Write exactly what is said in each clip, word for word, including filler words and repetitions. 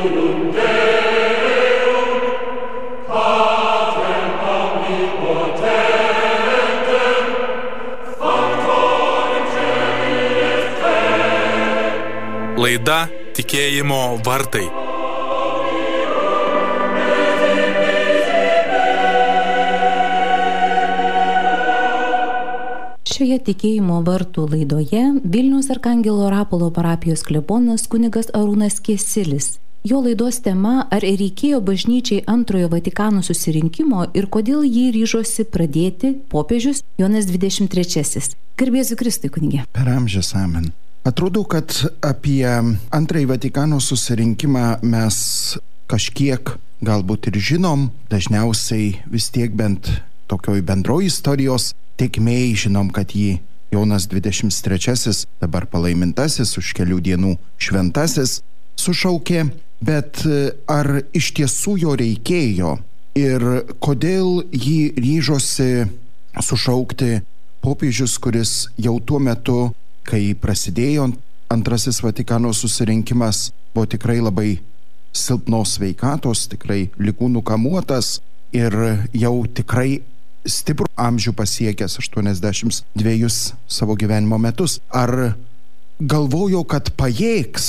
Laida Tikėjimo vartai. Šioje Tikėjimo vartų laidoje Vilniaus Arkangelo Rapolo parapijos klebonas kunigas Arūnas Kiesilis. Jo laidos tema: ar reikėjo bažnyčiai antrojo Vatikano susirinkimo ir kodėl jį ryžosi pradėti popiežius Jonas dvidešimt trečiasis. Garbėsiu Kristui, kunige. Per amžius amen. Atrodo, kad apie antrąjį Vatikano susirinkimą mes kažkiek galbūt ir žinom, dažniausiai vis tiek bent tokioj bendroj istorijos tėkmėj žinom, kad jį Jonas dvidešimt trečiasis, dabar palaimintasis, už kelių dienų šventasis, sušaukė, bet ar iš tiesų jo reikėjo ir kodėl jį ryžosi sušaukti popiežius, kuris jau tuo metu, kai prasidėjo antrasis Vatikano susirinkimas, buvo tikrai labai silpnos sveikatos, tikrai ligų nukamuotas ir jau tikrai stiprų amžių pasiekęs aštuoniasdešimt dvejus savo gyvenimo metus. Ar galvojo, kad pajėgs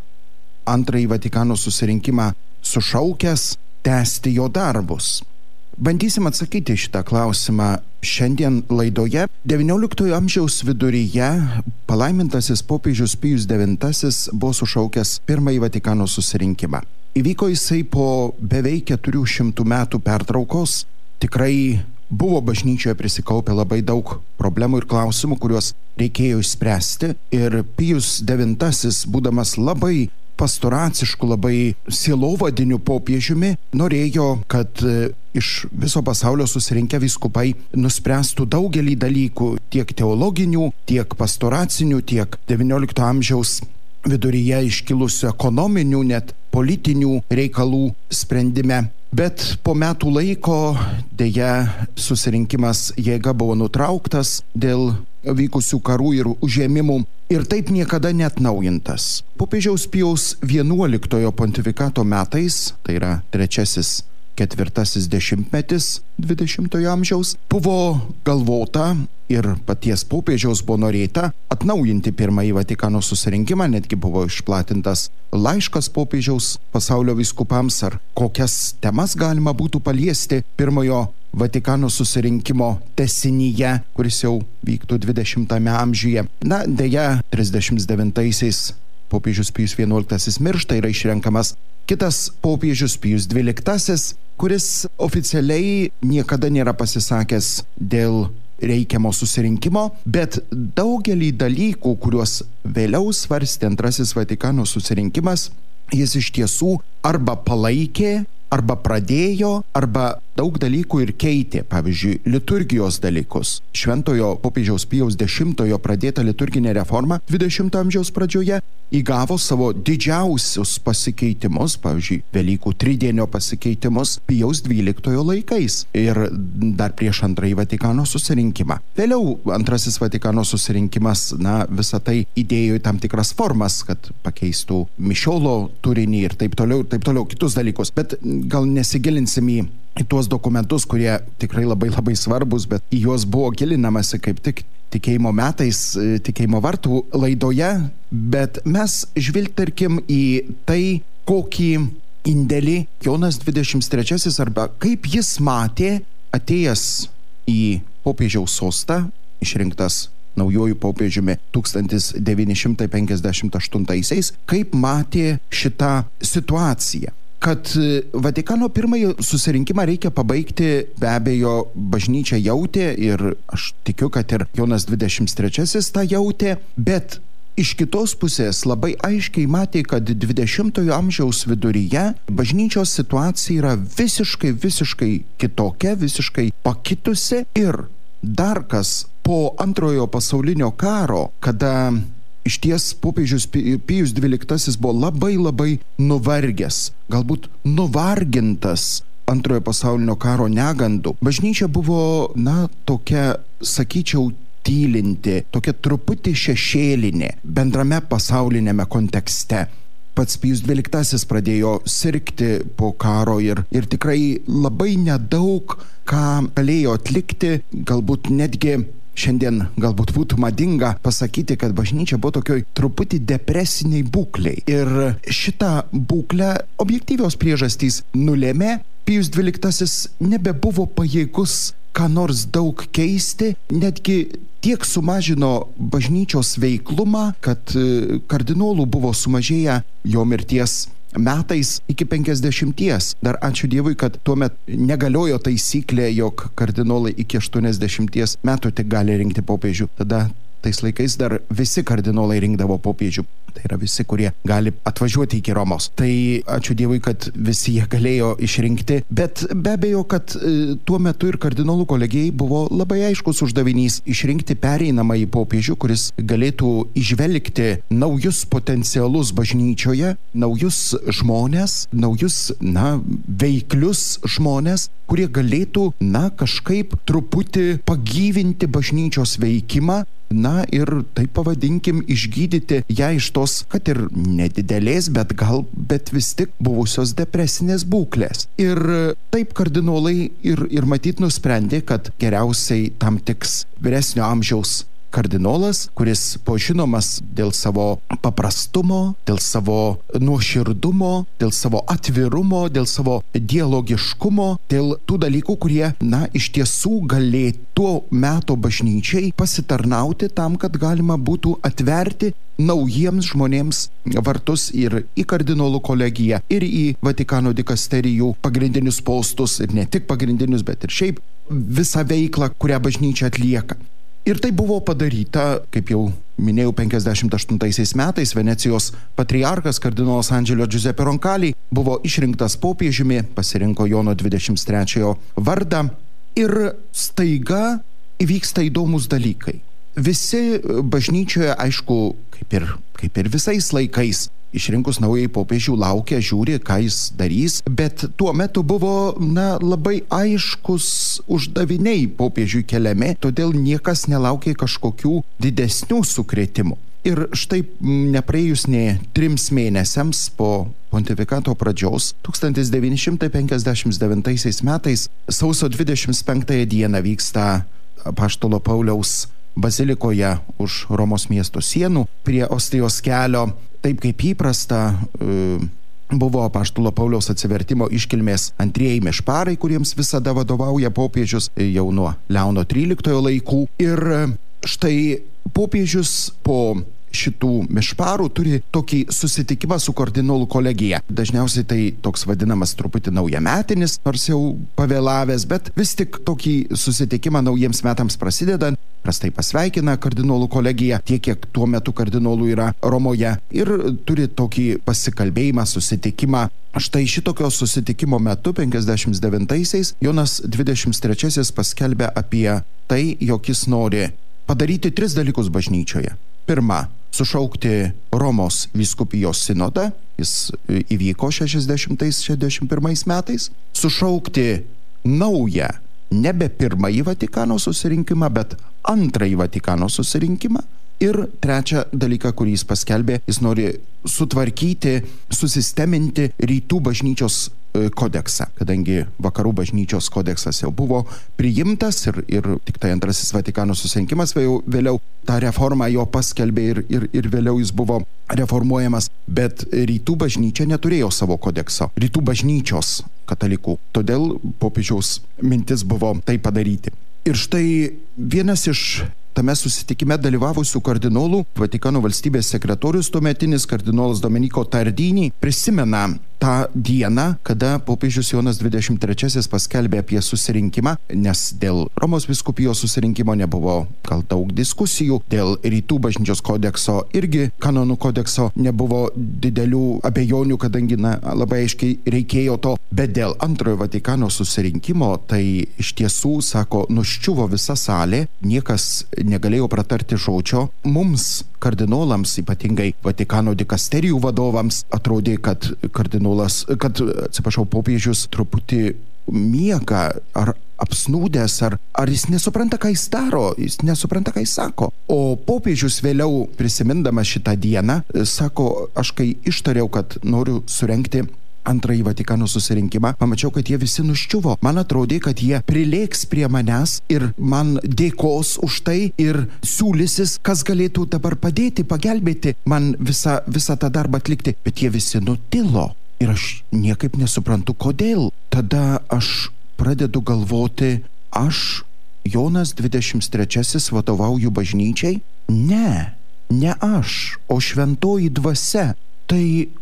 antrąjį Vatikano susirinkimą sušaukęs tęsti jo darbus? Bandysim atsakyti šitą klausimą šiandien laidoje. devynioliktojo amžiaus viduryje palaimintasis popiežius Pijus devintasis buvo sušaukęs pirmąjį Vatikano susirinkimą. Įvyko jisai po beveik keturių šimtų metų pertraukos. Tikrai buvo bažnyčioje prisikaupę labai daug problemų ir klausimų, kuriuos reikėjo išspręsti. Ir Pijus devintasis, būdamas labai pastoracišku, labai sielovadiniu popiežiumi, norėjo, kad iš viso pasaulio susirinkę vyskupai nuspręstų daugelį dalykų, tiek teologinių, tiek pastoracinių, tiek devyniolikto amžiaus viduryje iškilusių ekonominių, net politinių reikalų sprendime. Bet po metų laiko deja susirinkimas jėga buvo nutrauktas dėl vykusių karų ir užėmimų ir taip niekada neatnaujintas. Popiežiaus Pijaus vienuoliktojo pontifikato metais, tai yra trečiasis ketvirtasis dešimtmetis dvidešimtojo amžiaus, buvo galvota ir paties popiežiaus buvo norėta atnaujinti pirmąjį Vatikano susirinkimą, netgi buvo išplatintas laiškas popiežiaus pasaulio vyskupams, ar kokias temas galima būtų paliesti pirmojo Vatikano susirinkimo tęsinyje, kuris jau vyktų dvidešimtame amžiuje. Na, deja, trisdešimt devintaisiais popiežius Pijus vienuoliktasis miršta, yra išrenkamas kitas popiežius Pijus dvyliktasis, kuris oficialiai niekada nėra pasisakęs dėl reikiamo susirinkimo, bet daugelį dalykų, kuriuos vėliau svarstė antrasis Vatikano susirinkimas, jis iš tiesų arba palaikė, arba pradėjo, arba daug dalykų ir keitė, pavyzdžiui, liturgijos dalykus. Šventojo popiežiaus Pijaus dešimtojo pradėta liturginė reforma dvidešimto amžiaus pradžioje įgavo savo didžiausius pasikeitimus, pavyzdžiui, Velykų tridienio pasikeitimus Pijaus dvyliktojo laikais ir dar prieš antrąjį Vatikano susirinkimą. Vėliau antrasis Vatikano susirinkimas, na, visą tai įdėjo į tam tikras formas, kad pakeistų mišiolo turinį ir taip toliau, ir taip toliau, kitus dalykus. Bet gal nesigilinsim į į tuos dokumentus, kurie tikrai labai labai svarbus, bet į juos buvo gilinamasi kaip tik tikėjimo metais, tikėjimo vartų laidoje, bet mes žvilgterkim į tai, kokį indėlį Jonas dvidešimt trečiasis arba kaip jis matė atėjęs į popiežiaus sostą, išrinktas naujuoju popiežiumi tūkstantis devyni šimtai penkiasdešimt aštuntaisiais, kaip matė šitą situaciją. Kad Vatikano pirmąjį susirinkimą reikia pabaigti, be abejo, bažnyčia jautė ir aš tikiu, kad ir Jonas dvidešimt trečiasis tą jautė, bet iš kitos pusės labai aiškiai matė, kad dvidešimtojo amžiaus viduryje bažnyčios situacija yra visiškai, visiškai kitokia, visiškai pakitusi ir dar kas po antrojo pasaulinio karo, kada išties popiežius Pijus dvyliktasis buvo labai labai nuvargęs, galbūt nuvargintas antrojo pasaulinio karo negandų. Bažnyčia buvo, na, tokia, sakyčiau, tylinti, tokia truputį šešėlinė bendrame pasaulinėme kontekste. pats Pijus dvyliktasis pradėjo sirgti po karo ir, ir tikrai labai nedaug ką galėjo atlikti, galbūt netgi šiandien galbūt būtų madinga pasakyti, kad bažnyčia buvo tokioj truputį depresiniai būkliai. Ir šitą būklę objektyvios priežastys nulėmė, Pijus dvyliktasis nebebuvo pajėgus ką nors daug keisti, netgi tiek sumažino bažnyčios veiklumą, kad kardinolų buvo sumažėję jo mirties metais iki penkiasdešimties. Dar ačiū Dievui, kad tuomet negaliojo taisyklė, jog kardinolai iki aštuoniasdešimties metų tik gali rinkti popiežių. Tada tais laikais dar visi kardinolai rinkdavo popiežių. Tai yra visi, kurie gali atvažiuoti iki Romos. Tai ačiū Dievui, kad visi jie galėjo išrinkti. Bet be abejo, kad e, tuo metu ir kardinolų kolegijai buvo labai aiškus uždavinys išrinkti pereinamąjį popiežių, kuris galėtų išvelgti naujus potencialus bažnyčioje, naujus žmonės, naujus, na, veiklius žmonės, kurie galėtų, na, kažkaip truputį pagyvinti bažnyčios veikimą, na ir taip pavadinkim išgydyti ją iš tos, kad ir nedidelės, bet gal, bet vis tik buvusios depresinės būklės. Ir taip kardinolai ir, ir matyt nusprendė, kad geriausiai tam tiks vyresnio amžiaus kardinolas, kuris buvo žinomas dėl savo paprastumo, dėl savo nuoširdumo, dėl savo atvirumo, dėl savo dialogiškumo, dėl tų dalykų, kurie, na, iš tiesų galėtų tuo meto bažnyčiai pasitarnauti tam, kad galima būtų atverti naujiems žmonėms vartus ir į kardinolų kolegiją, ir į Vatikano dikasterijų pagrindinius postus, ir ne tik pagrindinius, bet ir šiaip visą veiklą, kurią bažnyčia atlieka. Ir tai buvo padaryta, kaip jau minėjau, penkiasdešimt aštuntaisiais metais Venecijos patriarchas kardinolas Andželio Giuseppe Roncalli buvo išrinktas popiežiumi, pasirinko Jono dvidešimt trečiojo vardą ir staiga įvyksta įdomus dalykai. Visi bažnyčioje, aišku, kaip ir, kaip ir visais laikais, išrinkus naujai popiežių laukia, žiūri, ką jis darys, bet tuo metu buvo, na, labai aiškus uždaviniai popiežiui keliami, todėl niekas nelaukė kažkokių didesnių sukrėtimų. Ir štai nepraėjus nė trims mėnesiams po pontifikato pradžios, tūkstantis devyni šimtai penkiasdešimt devintaisiais metais, sausio dvidešimt penktąją dieną vyksta apaštalo Pauliaus bazilikoje už Romos miesto sienų prie Ostijos kelio. Taip kaip įprasta, buvo apaštalo Pauliaus atsivertimo iškilmės antrieji mišparai, kuriems visada vadovauja popiežius jau nuo Leono tryliktojo laikų. Ir štai popiežius po šitų mišparų turi tokį susitikimą su kardinolų kolegija. Dažniausiai tai toks vadinamas truputį naujametinis, nors jau pavėlavęs, bet vis tik tokį susitikimą naujiems metams prasidedant, prastai pasveikina kardinolų kolegija, tiek kiek tuo metu kardinolų yra Romoje, ir turi tokį pasikalbėjimą, susitikimą. Štai šitokio susitikimo metu penkiasdešimt devintaisiais Jonas dvidešimt trečiasis paskelbė apie tai, jog jis nori padaryti tris dalykus bažnyčioje. Pirma, sušaukti Romos vyskupijos sinodą, jis įvyko šešiasdešimtais šešiasdešimt pirmais metais, sušaukti naują, nebe pirmąjį Vatikano susirinkimą, bet antrąjį Vatikano susirinkimą. Ir trečią dalyką, kurį jis paskelbė, jis nori sutvarkyti, susisteminti rytų bažnyčios kodeksą, kadangi vakarų bažnyčios kodeksas jau buvo priimtas ir, ir tik tai antrasis Vatikano susirinkimas vėliau, vėliau tą reformą jo paskelbė ir, ir, ir vėliau jis buvo reformuojamas, bet rytų bažnyčia neturėjo savo kodekso, rytų bažnyčios katalikų, todėl popiežiaus mintis buvo tai padaryti. Ir štai vienas iš tame susitikime dalyvavusių kardinolų, Vatikano valstybės sekretorius tuometinis kardinolas Domeniko Tardini, prisimena tą dieną, kada popiežius Jonas dvidešimt trečiasis paskelbė apie susirinkimą, nes dėl Romos vyskupijos susirinkimo nebuvo gal daug diskusijų, dėl rytų bažnyčios kodekso irgi kanonų kodekso nebuvo didelių abejonių, kadangi na, labai aiškiai reikėjo to, bet dėl antrojo Vatikano susirinkimo tai iš tiesų, sako, nuščiuvo visa salė, niekas negalėjo pratarti žodžio. Mums, kardinolams, ypatingai Vatikano dikasterijų vadovams, atrodė, kad kardinolas, kad, atsiprašau, popiežius truputį miega ar apsnūdęs, ar, ar jis nesupranta, ką jis daro, jis nesupranta, ką jis sako. O popiežius vėliau, prisimindamas šitą dieną, sako, aš kai ištariau, kad noriu surengti antrąjį Vatikano susirinkimą, pamačiau, kad jie visi nuščiuvo. Man atrodė, kad jie prilėks prie manęs ir man dėkos už tai ir siūlysis, kas galėtų dabar padėti, pagelbėti man visą, visą tą darbą atlikti. Bet jie visi nutilo ir aš niekaip nesuprantu, kodėl. Tada aš pradedu galvoti, aš, Jonas dvidešimt trečiasis, vadovauju bažnyčiai? Ne, ne aš, o šventoji dvasia. Tai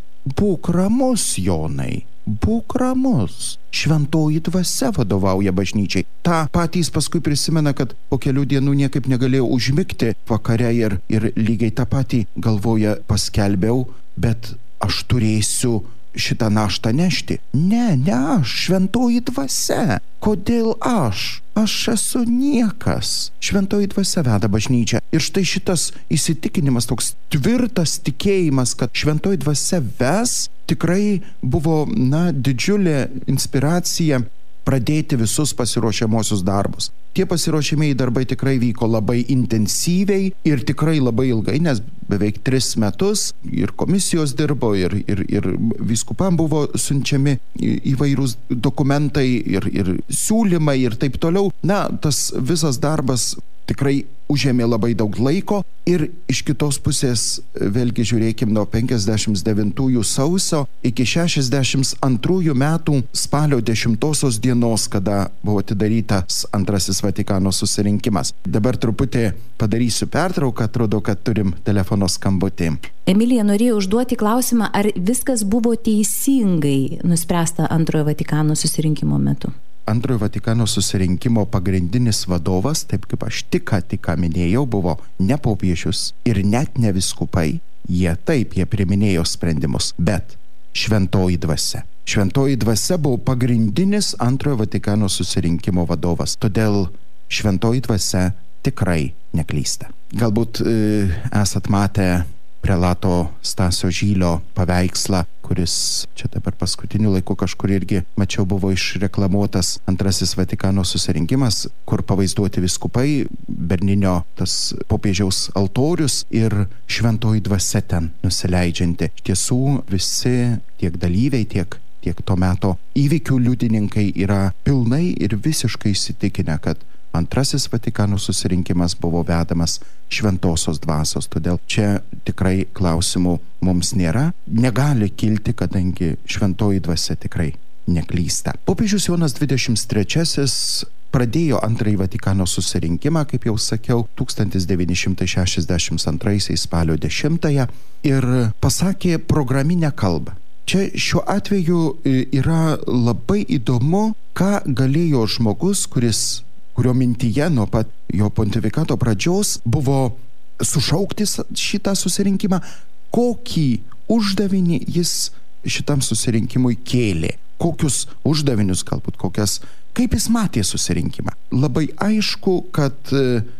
būk ramus, Jonai, būk ramus. Šventoji dvasia vadovauja bažnyčiai. Ta patys paskui prisimena, kad po kelių dienų niekaip negalėjo užmigti vakare ir, ir lygiai tą patį galvoja, paskelbiau, bet aš turėsiu šitą naštą nešti. Ne, ne aš, šventoji dvasia. Kodėl aš? Aš esu niekas. Šventoji dvasia veda bažnyčią. Ir štai šitas įsitikinimas, toks tvirtas tikėjimas, kad šventoji dvasia ves, tikrai buvo, na, didžiulė inspiracija pradėti visus pasiruošiamosius darbus. Tie pasiruošiamieji darbai tikrai vyko labai intensyviai ir tikrai labai ilgai, nes beveik tris metus ir komisijos dirbo, ir, ir, ir vyskupam buvo siunčiami įvairūs dokumentai ir, ir siūlymai ir taip toliau. Na, tas visas darbas tikrai užėmė labai daug laiko ir iš kitos pusės, vėlgi žiūrėkim, nuo penkiasdešimt devintųjų sausio iki šešiasdešimt antrųjų metų spalio dešimtosios dienos, kada buvo atidarytas antrasis Vatikano susirinkimas. Dabar truputį padarysiu pertrauką, atrodo, kad turim telefono skambutį. Emilija norėjo užduoti klausimą, ar viskas buvo teisingai nuspręsta antrojo Vatikano susirinkimo metu. Antrojo Vatikano susirinkimo pagrindinis vadovas, taip kaip aš tik ką tik minėjau, buvo ne popiežius ir net ne vyskupai. Jie taip, jie priiminėjo sprendimus, bet šventoji dvasia. Šventoji dvasia buvo pagrindinis antrojo Vatikano susirinkimo vadovas. Todėl šventoji dvasia tikrai neklysta. Galbūt e, esat matę prelato Stasio Žylio paveikslą, kuris čia dabar paskutiniu laiku kažkur irgi, mačiau, buvo išreklamuotas antrasis Vatikano susirinkimas, kur pavaizduoti vyskupai, Berninio tas popiežiaus altorius ir šventoji dvasia ten nusileidžianti. Iš tiesų visi tiek dalyviai, tiek, tiek to meto įvykių liudininkai yra pilnai ir visiškai įsitikinę, kad antrasis Vatikano susirinkimas buvo vedamas šventosios dvasios, todėl čia tikrai klausimų mums nėra, negali kilti, kadangi šventoji dvasia tikrai neklysta. Popiežius Jonas dvidešimt trečiasis pradėjo antrąjį Vatikano susirinkimą, kaip jau sakiau, tūkstantis devyni šimtai šešiasdešimt antraisiais spalio dešimtąją ir pasakė programinę kalbą. Čia šiuo atveju yra labai įdomu, ką galėjo žmogus, kuris kurio mintyje nuo pat jo pontifikato pradžios buvo sušaukti šitą susirinkimą, kokį uždavinį jis šitam susirinkimui kėlė, kokius uždavinius galbūt, kokias, kaip jis matė susirinkimą. Labai aišku, kad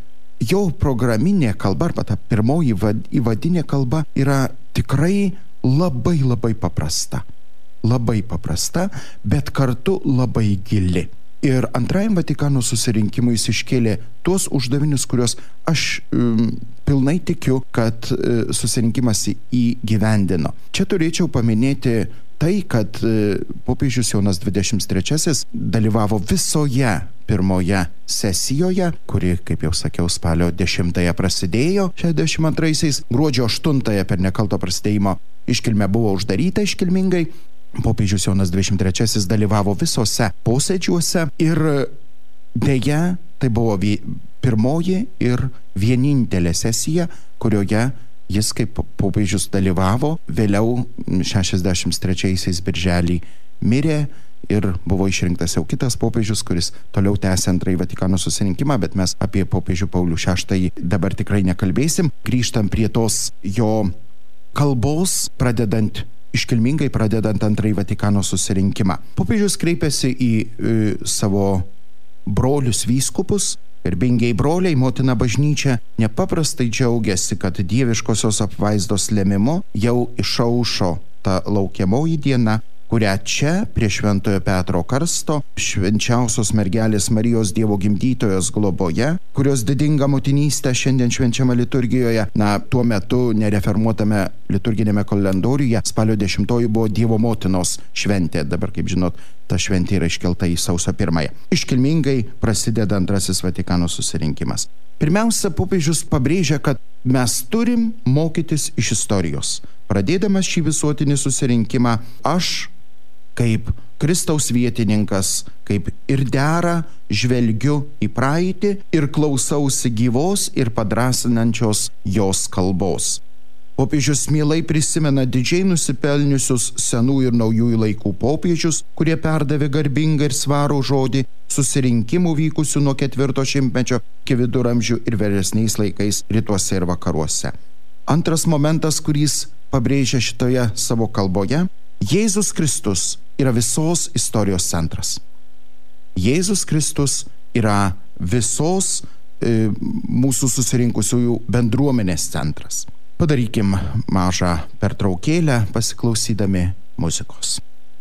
jo programinė kalba, arba ta pirmoji įvadinė kalba yra tikrai labai labai paprasta. Labai paprasta, bet kartu labai gili. Ir antrajam Vatikano susirinkimui jis iškėlė tuos uždavinius, kuriuos aš um, pilnai tikiu, kad uh, susirinkimas įgyvendino. Čia turėčiau paminėti tai, kad uh, popiežius Jonas dvidešimt trečiasis dalyvavo visoje pirmoje sesijoje, kuri, kaip jau sakiau, spalio dešimtąją prasidėjo šešiasdešimt antraisiais, gruodžio aštuntąją per nekalto prasidėjimo iškilmė buvo uždaryta iškilmingai. Popiežius Jonas dvidešimt trečiasis dalyvavo visose posėdžiuose ir deja, tai buvo pirmoji ir vienintelė sesija, kurioje jis kaip popiežius dalyvavo. Vėliau šešiasdešimt trečiaisiais birželį mirė ir buvo išrinktas jau kitas popiežius, kuris toliau tęsė antrąjį Vatikano susirinkimą, bet mes apie popiežių Paulių šeštąjį dabar tikrai nekalbėsim. Grįžtam prie tos jo kalbos, pradedant iškilmingai pradedant antrąjį Vatikano susirinkimą. Popiežius kreipėsi į e, savo brolius vyskupus, garbingiai broliai, motina bažnyčia nepaprastai džiaugiasi, kad dieviškosios apvaizdos lėmimu jau išaušo ta laukiamoji diena, kurią čia prie Šventojo Petro karsto švenčiausios mergelės Marijos Dievo gimdytojos globoje, kurios didinga motinystė šiandien švenčiama liturgijoje. Na, tuo metu nerefermuotame liturginėme kalendoriuje spalio dešimtoji buvo Dievo motinos šventė. Dabar, kaip žinot, ta šventė yra iškelta į sausio pirmąją. Iškilmingai prasideda antrasis Vatikano susirinkimas. Pirmiausia, popiežius pabrėžia, kad mes turim mokytis iš istorijos. Pradėdamas šį visuotinį susirinkimą, aš kaip Kristaus vietininkas, kaip ir dera, žvelgiu į praeitį ir klausausi gyvos ir padrasinančios jos kalbos. Popiežius mielai prisimena didžiai nusipelniusius senų ir naujųjų laikų popiežius, kurie perdavė garbingą ir svarų žodį susirinkimų vykusių nuo ketvirto šimtmečio iki viduramžių ir vėlesniais laikais rytuose ir vakaruose. Antras momentas, kuris pabrėžia šitoje savo kalboje, Jėzus Kristus yra visos istorijos centras. Jėzus Kristus yra visos e, mūsų susirinkusiųjų bendruomenės centras. Padarykim mažą pertraukėlę pasiklausydami muzikos.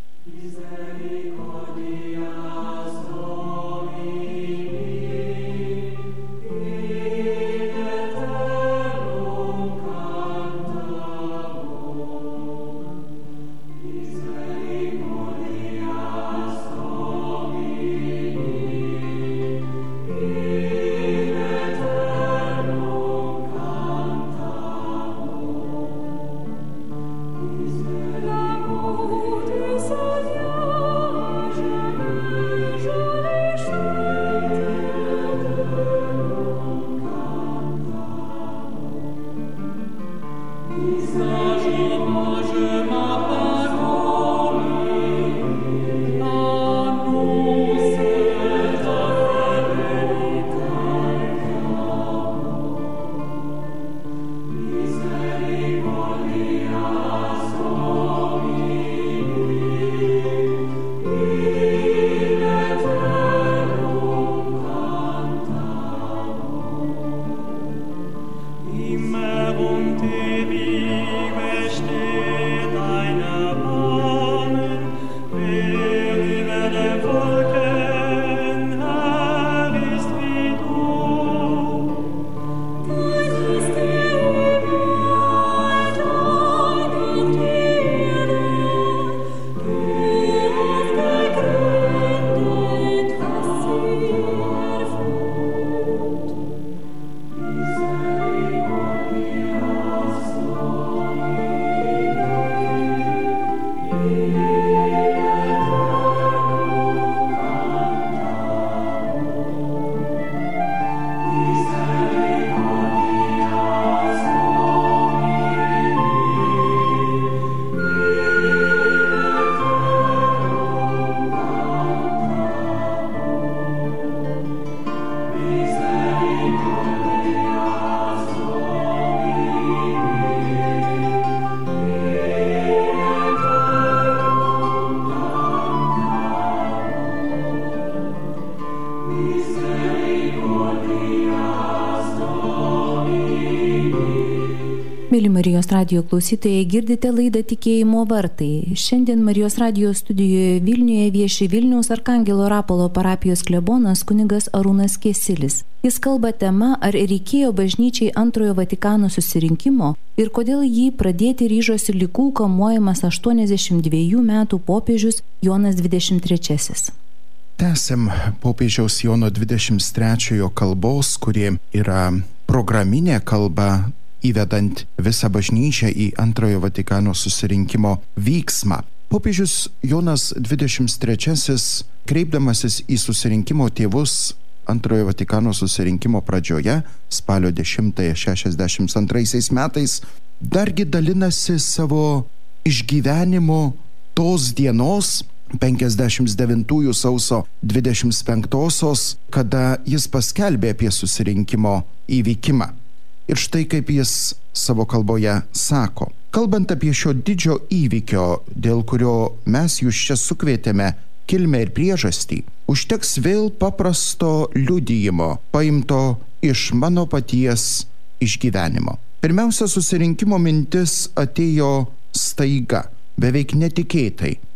Mėly Marijos radijo klausytojai, girdite laidą Tikėjimo vartai. Šiandien Marijos radijo studijoje Vilniuje vieši Vilniaus Arkangelo Rapolo parapijos klebonas kunigas Arūnas Kesilis. Jis kalba tema, ar reikėjo bažnyčiai antrojo Vatikano susirinkimo ir kodėl jį pradėti ryžosi likų kamuojamas aštuoniasdešimt dviejų metų popiežius Jonas dvidešimt trečiasis. Tęsiam popiežiaus Jono dvidešimt trečiojo kalbos, kuri yra programinė kalba, įvedant visą bažnyčią į antrojo Vatikano susirinkimo vyksmą. Popiežius Jonas dvidešimt trečiasis, kreipdamasis į susirinkimo tėvus antrojo Vatikano susirinkimo pradžioje, spalio dešimtąją šešiasdešimt antraisiais metais, dargi dalinasi savo išgyvenimu tos dienos, penkiasdešimt devintųjų sausio dvidešimt penktosios, kada jis paskelbė apie susirinkimo įvykimą. Ir štai kaip jis savo kalboje sako. Kalbant apie šio didžio įvykio, dėl kurio mes jūs čia sukvietėme kilmę ir priežastį, užteks vėl paprasto liudijimo, paimto iš mano paties išgyvenimo. Pirmiausia, susirinkimo mintis atėjo staiga, beveik netikėtai.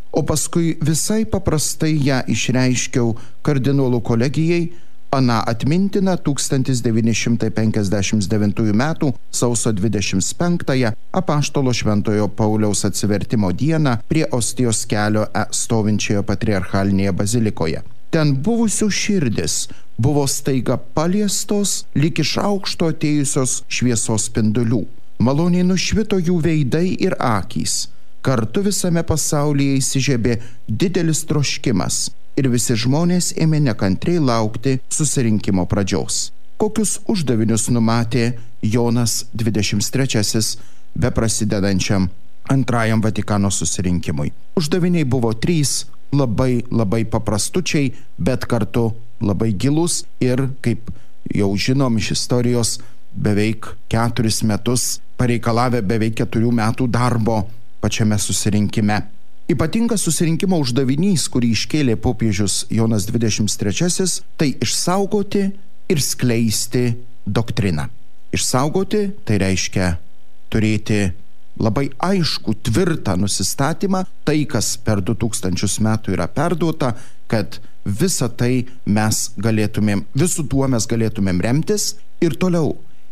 o paskui visai paprastai ją išreiškiau kardinolų kolegijai aną atmintiną tūkstantis devyni šimtai penkiasdešimt devintųjų metų sausio dvidešimt penktąją apaštalo Šventojo Pauliaus atsivertimo dieną prie Ostijos kelio stovinčioje patriarchalinėje bazilikoje. Ten buvusių širdis buvo staiga paliestos lyg iš aukšto atėjusios šviesos spindulių. Maloniai nušvito jų veidai ir akys. Kartu visame pasaulyje įsižiebė didelis troškimas ir visi žmonės ėmė nekantriai laukti susirinkimo pradžios. Kokius uždavinius numatė Jonas dvidešimt trečiasis beprasidedančiam antrajam Vatikano susirinkimui. Uždaviniai buvo trys, labai labai paprastučiai, bet kartu labai gilus ir, kaip jau žinom iš istorijos, beveik keturis metus pareikalavę beveik keturių metų darbo pačiame susirinkime. Ypatingas susirinkimo uždavinys, kurį iškėlė popiežius Jonas dvidešimt trečiasis, tai išsaugoti ir skleisti doktriną. Išsaugoti tai reiškia turėti labai aišku, tvirtą nusistatymą, tai, kas per du tūkstančius metų yra perduota, kad visą tai mes galėtumėm, visų tuo mes galėtumėm remtis ir toliau.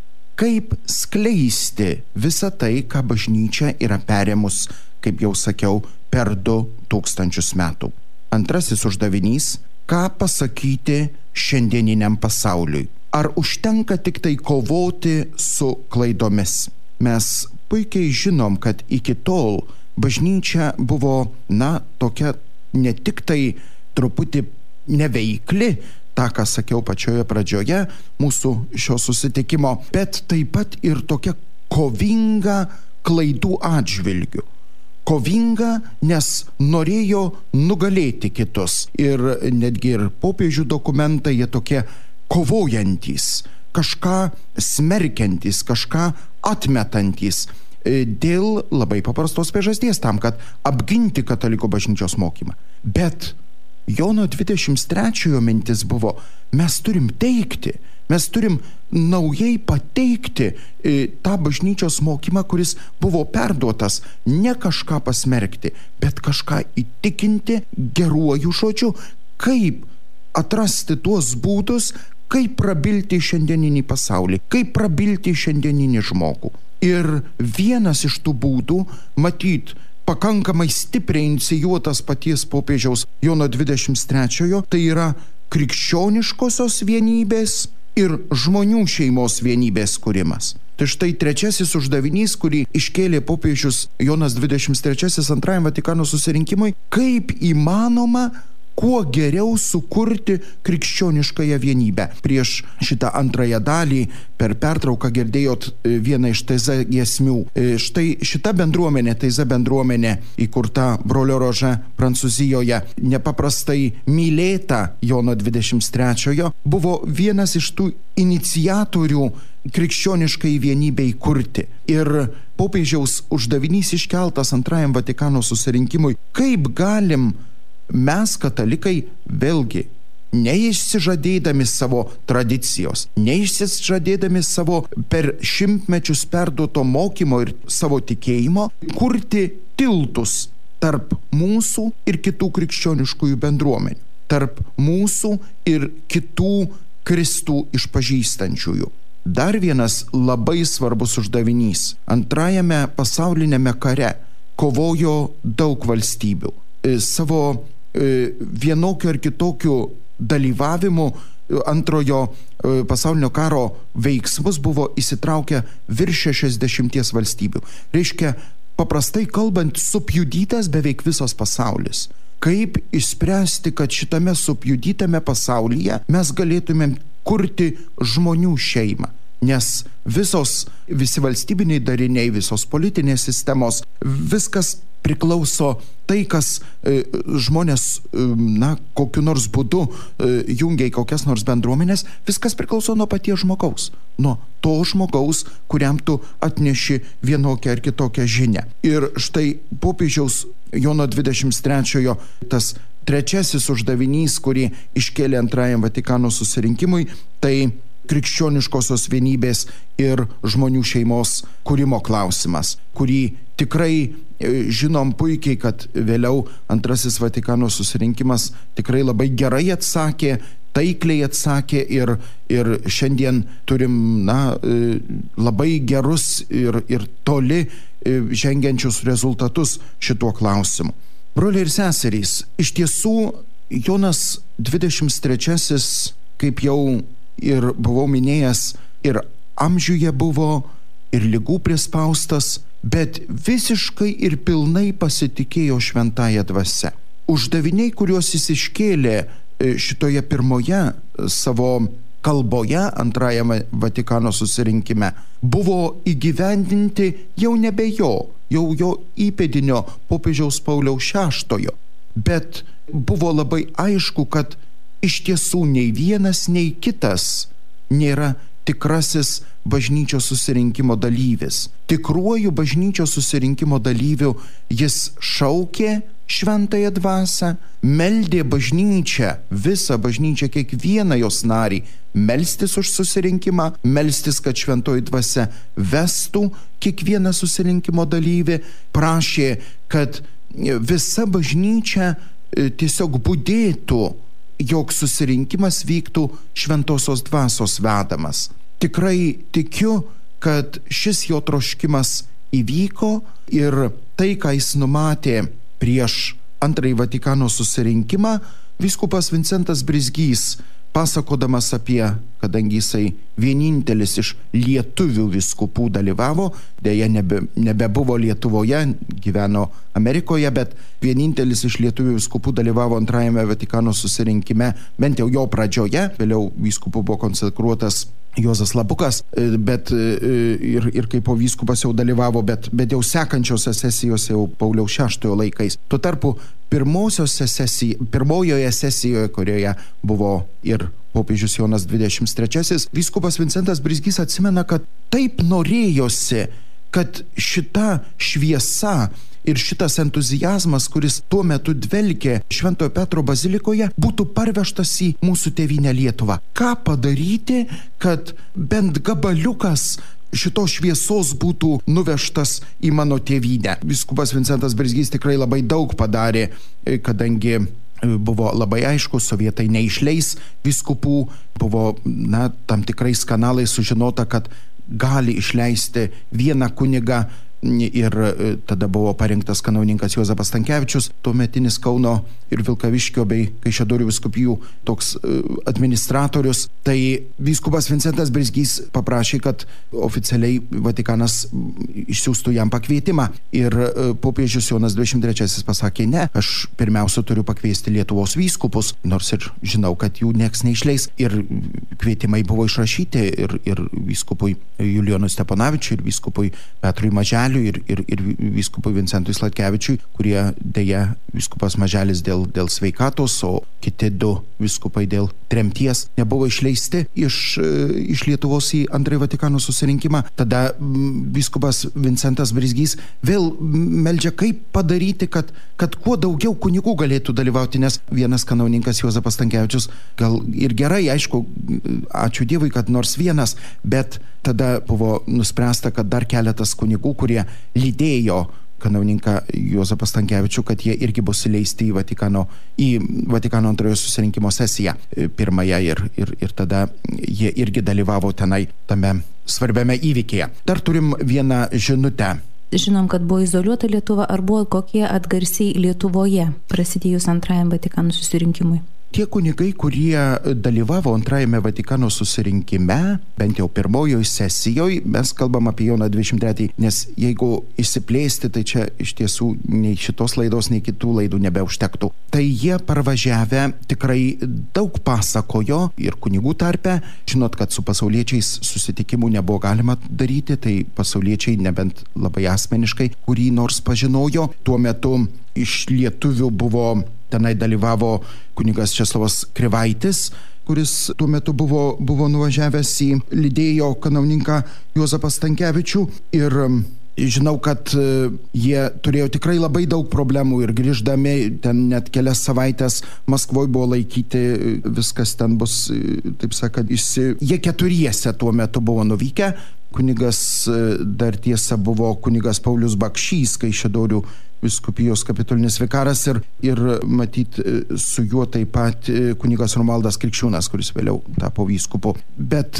Kaip skleisti visą tai, ką bažnyčia yra perėmus, kaip jau sakiau, per du tūkstančius metų. Antrasis uždavinys – ką pasakyti šiandieniniam pasauliui? Ar užtenka tik tai kovoti su klaidomis? Mes puikiai žinom, kad iki tol bažnyčia buvo, na, tokia ne tik tai truputį neveikli, tą, ką sakiau pačioje pradžioje mūsų šio susitikimo, bet taip pat ir tokia kovinga klaidų atžvilgių. Kovinga, nes norėjo nugalėti kitus. Ir netgi ir popiežių dokumentai, jie tokie kovojantys, kažką smerkiantys, kažką atmetantys. Dėl labai paprastos priežasties, tam, kad apginti katalikų bažnyčios mokymą. Bet Jono dvidešimt trečiojo mintis buvo, mes turim teikti, mes turim naujai pateikti e, tą bažnyčios mokymą, kuris buvo perduotas, ne kažką pasmerkti, bet kažką įtikinti geruoju žodžiu, kaip atrasti tuos būdus, kaip prabilti šiandieninį pasaulį, kaip prabilti šiandieninį žmogų. Ir vienas iš tų būdų, matyt, pakankamai stipriai inicijuotas paties popiežiaus Jono dvidešimt trečiojo, tai yra krikščioniškosios vienybės ir žmonių šeimos vienybės kūrimas. Tai štai trečiasis uždavinys, kurį iškėlė popiežius Jonas dvidešimt trečiasis antrajam Vatikano susirinkimui, kaip įmanoma kuo geriau sukurti krikščioniškąją vienybę. Prieš šitą antrąją dalį per pertrauką girdėjot vieną iš Taiza giesmių. Štai šita bendruomenė, Taiza bendruomenė, įkurta brolio Rože Prancūzijoje, nepaprastai mylėta Jono dvidešimt trečiojo, buvo vienas iš tų iniciatorių krikščioniškai vienybei kurti. Ir popiežiaus uždavinys iškeltas antrajam Vatikano susirinkimui, kaip galim mes, katalikai, vėlgi, neišsižadėdami savo tradicijos, neišsižadėdami savo per šimtmečius perduoto mokymo ir savo tikėjimo, kurti tiltus tarp mūsų ir kitų krikščioniškųjų bendruomenių, tarp mūsų ir kitų Kristų išpažįstančiųjų. Dar vienas labai svarbus uždavinys. Antrajame pasaulinėme kare kovojo daug valstybių. Savo vienokiu ar kitokiu dalyvavimu antrojo pasaulinio karo veiksmus buvo įsitraukę virš šešiasdešimties valstybių. Reiškia, paprastai kalbant, supjudytas beveik visas pasaulis. Kaip išspręsti, kad šitame supjudytame pasaulyje mes galėtumėm kurti žmonių šeimą? Nes visos, visi valstybiniai dariniai, visos politinės sistemos, viskas priklauso tai, kas e, žmonės, e, na, kokiu nors būdu e, jungia į kokias nors bendruomenės, viskas priklauso nuo paties žmogaus, nuo to žmogaus, kuriam tu atneši vienokią ar kitokią žinią. Ir štai popiežiaus Jono dvidešimt trečiojo tas trečiasis uždavinys, kurį iškėlė antrajam Vatikano susirinkimui, tai krikščioniškosios vienybės ir žmonių šeimos kūrimo klausimas, kurį tikrai žinom puikiai, kad vėliau Antrasis Vatikano susirinkimas tikrai labai gerai atsakė, taikliai atsakė ir, ir šiandien turim na, labai gerus ir, ir toli žengiančius rezultatus šituo klausimu. Broliai ir seserys, iš tiesų Jonas dvidešimt trečiasis, kaip jau ir buvau minėjęs, ir amžiuje buvo, ir ligų prispaustas, bet visiškai ir pilnai pasitikėjo šventąja dvasia. Uždaviniai, kuriuos jis iškėlė šitoje pirmoje savo kalboje Antrajame Vatikano susirinkime, buvo įgyvendinti jau nebe jo, jau jo įpėdinio popiežiaus Pauliaus šeštojo. Bet buvo labai aišku, kad iš tiesų nei vienas, nei kitas nėra tikrasis bažnyčios susirinkimo dalyvis. Tikruoju bažnyčios susirinkimo dalyviu jis šaukė šventąją dvasią, meldė bažnyčią, visą bažnyčią, kiekvieną jos narį, melstis už susirinkimą, melstis, kad šventoji dvasia vestų kiekvieną susirinkimo dalyvį, prašė, kad visa bažnyčia tiesiog budėtų, jog susirinkimas vyktų šventosios dvasios vedamas. Tikrai tikiu, kad šis jo troškimas įvyko ir tai, ką jis numatė prieš Antrąjį Vatikano susirinkimą, vyskupas Vincentas Brizgys, pasakodamas apie, kadangi jisai vienintelis iš lietuvių vyskupų dalyvavo, dėja nebe, nebebuvo Lietuvoje, gyveno Amerikoje, bet vienintelis iš lietuvių vyskupų dalyvavo Antrajame Vatikano susirinkime, bent jau jo pradžioje, vėliau vyskupų buvo konsekruotas Juozas Labukas, bet ir, ir kaip po vyskupas jau dalyvavo, bet, bet jau sekančiose sesijose jau Pauliaus šeštojo laikais. Tuo tarpu pirmosiose sesij, pirmojoje sesijoje, kurioje buvo ir popiežius Jonas dvidešimt trečiasis, vyskupas Vincentas Brizgys atsimena, kad taip norėjosi, kad šita šviesa ir šitas entuzijazmas, kuris tuo metu dvelkė Šventojo Petro bazilikoje, būtų parvežtas į mūsų tėvynę Lietuvą. Ką padaryti, kad bent gabaliukas šitos šviesos būtų nuvežtas į mano tėvynę? Vyskupas Vincentas Brizgys tikrai labai daug padarė, kadangi buvo labai aišku, sovietai neišleis vyskupų, buvo na, tam tikrais kanalais sužinota, kad gali išleisti vieną kunigą, ir tada buvo parinktas kanauninkas Juozapas Stankevičius, tuometinis Kauno ir Vilkaviškio bei Kaišiadorių vyskupijų toks administratorius. Tai vyskupas Vincentas Brizgys paprašė, kad oficialiai Vatikanas išsiųstų jam pakvietimą. Ir popiežius Jonas dvidešimt trečiasis pasakė, ne, aš pirmiausia turiu pakviesti Lietuvos vyskupus, nors ir žinau, kad jų nieks neišleis. Ir kvietimai buvo išrašyti ir, ir vyskupui Julijonui Steponavičiui, ir vyskupui Petrui Maželiui, Ir, ir, ir vyskupui Vincentui Sladkevičiui, kurie dėja vyskupas Maželis dėl, dėl sveikatos, o kiti du vyskupai dėl tremties nebuvo išleisti iš, iš Lietuvos į Antrąjį Vatikano susirinkimą. Tada vyskupas Vincentas Brizgys vėl meldžia, kaip padaryti, kad, kad kuo daugiau kunigų galėtų dalyvauti, nes vienas kanauninkas Juozapas Stankevičius gal ir gerai, aišku, ačiū Dievui, kad nors vienas, bet tada buvo nuspręsta, kad dar keletas kunigų, kurie lydėjo kanauninką Juozapą Stankevičių, kad jie irgi bus įleisti į Vatikano, į Vatikano antrojo susirinkimo sesiją pirmąją ir, ir, ir tada jie irgi dalyvavo tenai tame svarbiame įvykyje. Dar turim vieną žinutę. Žinom, kad buvo izoliuota Lietuva, ar buvo kokie atgarsiai Lietuvoje prasidėjus Antrajam Vatikano susirinkimui? Tie kunigai, kurie dalyvavo Antrajame Vatikano susirinkime, bent jau pirmojoje sesijoje, mes kalbam apie Joną dvidešimt trečiąjį, nes jeigu išsiplėsti, tai čia iš tiesų nei šitos laidos, nei kitų laidų nebeužtektų. Tai jie parvažiavę tikrai daug pasakojo ir kunigų tarpe. Žinot, kad su pasauliečiais susitikimų nebuvo galima daryti, tai pasauliečiai nebent labai asmeniškai kurį nors pažinojo. Tuo metu iš lietuvių buvo tenai dalyvavo kunigas Česlovas Krivaitis, kuris tuo metu buvo, buvo nuvažiavęs į lydėjo kanauninką Juozapą Stankevičių. Ir žinau, kad jie turėjo tikrai labai daug problemų ir grįždami ten net kelias savaitės Maskvoje buvo laikyti, viskas ten bus, taip sakant, išsi... Jie keturiese tuo metu buvo nuvykę. Kunigas dar tiesa buvo kunigas Paulius Bakšys, Kaišiadorių vyskupijos kapitulinis vikaras ir, ir matyt su juo taip pat kunigas Romualdas Krikščiūnas, kuris vėliau tapo vyskupu. Bet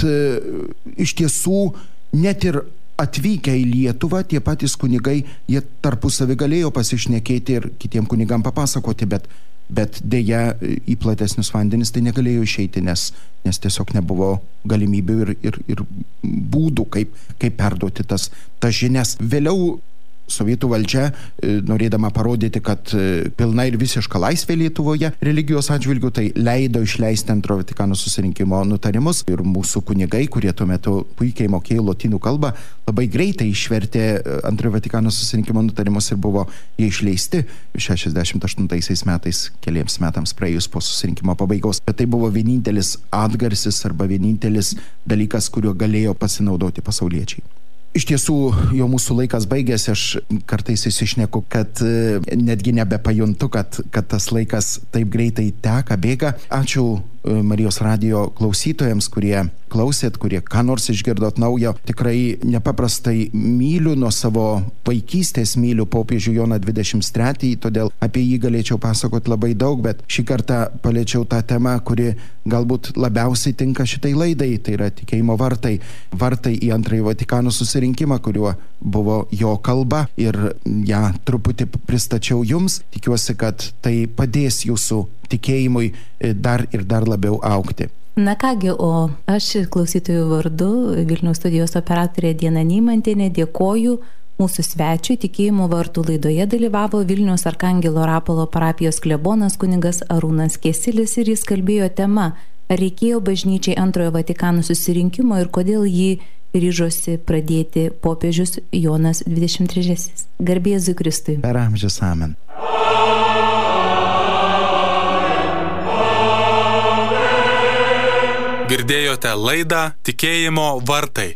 iš tiesų net ir atvykę į Lietuvą, tie patys kunigai, jie tarpusavį galėjo pasišnekėti ir kitiem kunigam papasakoti, bet, bet dėja į platesnius vandenis tai negalėjo išeiti, nes, nes tiesiog nebuvo galimybių ir, ir, ir būdų, kaip, kaip perduoti tas, tas žinias. Vėliau Sovietų valdžia, norėdama parodyti, kad pilna ir visiška laisvė Lietuvoje religijos atžvilgių, tai leido išleisti Antrojo Vatikano susirinkimo nutarimus ir mūsų kunigai, kurie tuo metu puikiai mokėjo lotynų kalbą, labai greitai išvertė Antrojo Vatikano susirinkimo nutarimus ir buvo jie išleisti šešiasdešimt aštuntaisiais metais, keliems metams praėjus po susirinkimo pabaigos. Bet tai buvo vienintelis atgarsis arba vienintelis dalykas, kuriuo galėjo pasinaudoti pasauliečiai. Iš tiesų, jau mūsų laikas baigėsi, aš kartais įsišneku, kad netgi nebepajuntu, kad, kad tas laikas taip greitai teka, bėga. Ačiū Marijos radijo klausytojams, kurie klausėt, kurie ką nors išgirdot naujo. Tikrai nepaprastai myliu, nuo savo vaikystės myliu popiežių Joną dvidešimt trečiąjį, todėl apie jį galėčiau pasakoti labai daug, bet šį kartą paliečiau tą temą, kuri galbūt labiausiai tinka šitai laidai, tai yra tikėjimo vartai. Vartai į Antrąjį Vatikano susirinkimą, kuriuo buvo jo kalba ir ją truputį pristačiau jums. Tikiuosi, kad tai padės jūsų tikėjimui dar ir dar labiau augti. Na kągi, o aš klausytojų vardu, Vilniaus studijos operatorė Diana Neimantienė, dėkoju mūsų svečiui. Tikėjimo vartų laidoje dalyvavo Vilniaus Arkangelo Rapolo parapijos klebonas kunigas Arūnas Kesilis ir jis kalbėjo tema, ar reikėjo bažnyčiai Antrojo Vatikano susirinkimo ir kodėl jį ryžosi pradėti popiežius Jonas dvidešimt trečiasis. Garbė Jėzui Kristui. Per amžius amen. Girdėjote laidą Tikėjimo vartai.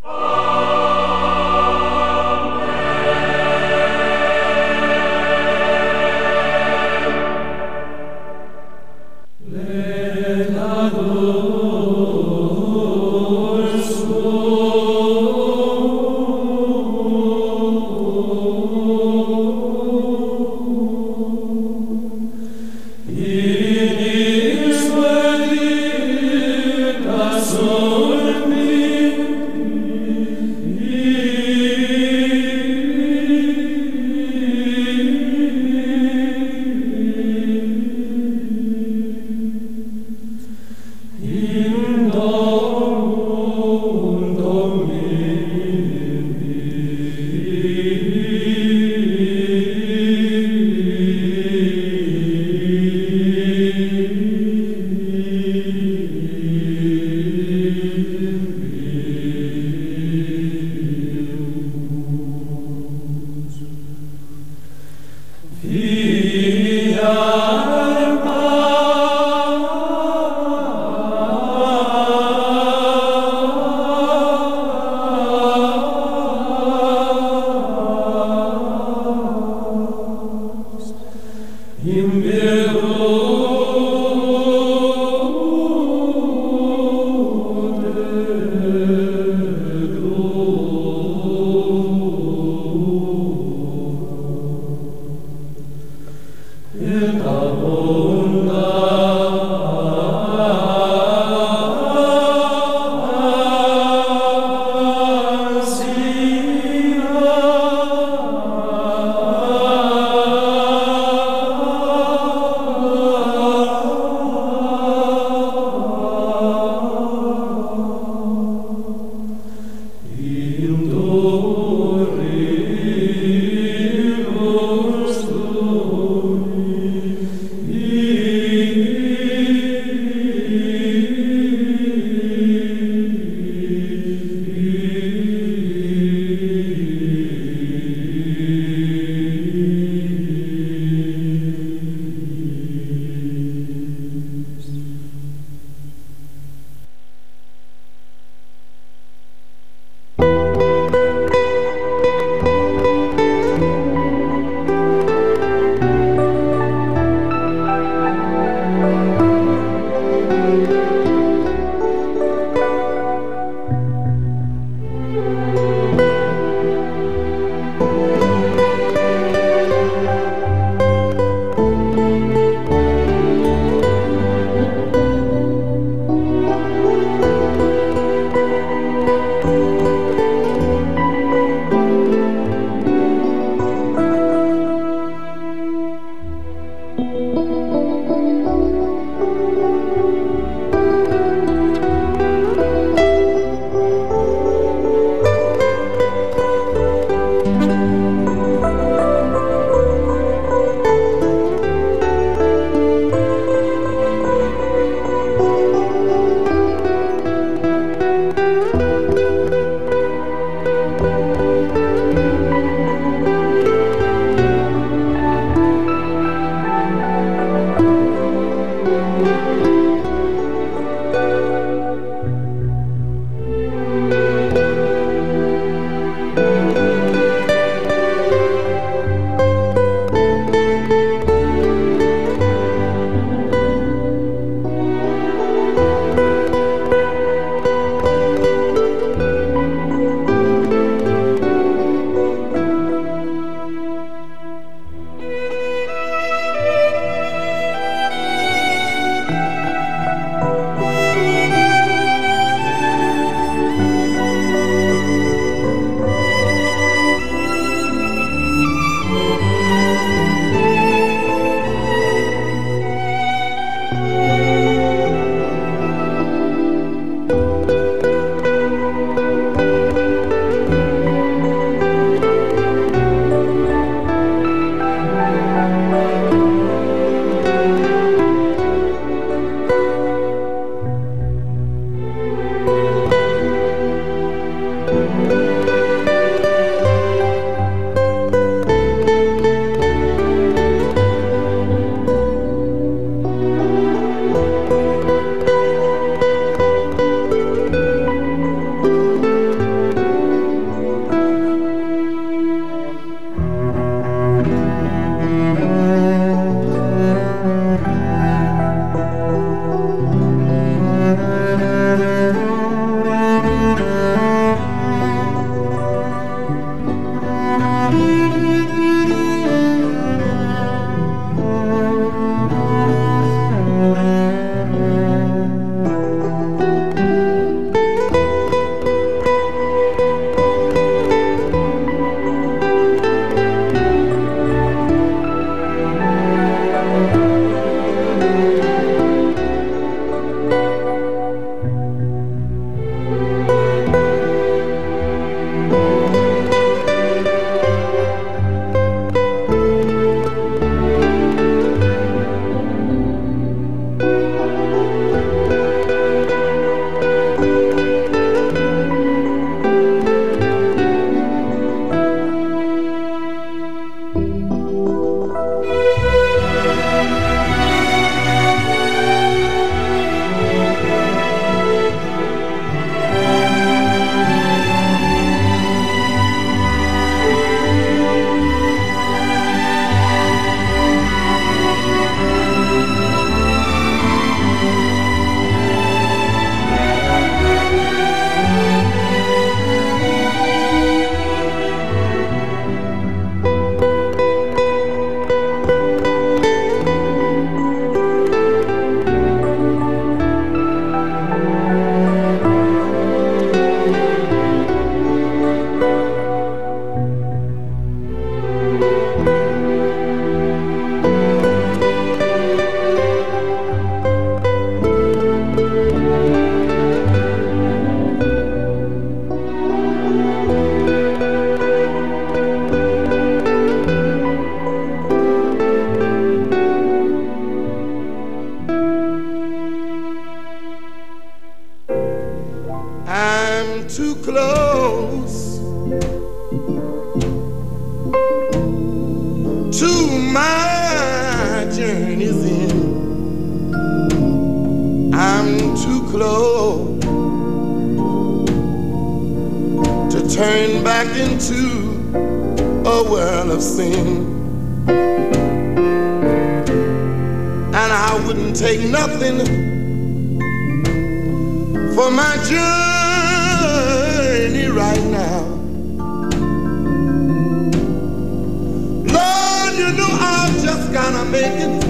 Amen. journey's end. I'm too close to turn back into a world of sin. And I wouldn't take nothing for my journey right now. Lord, you know I've just gotta make it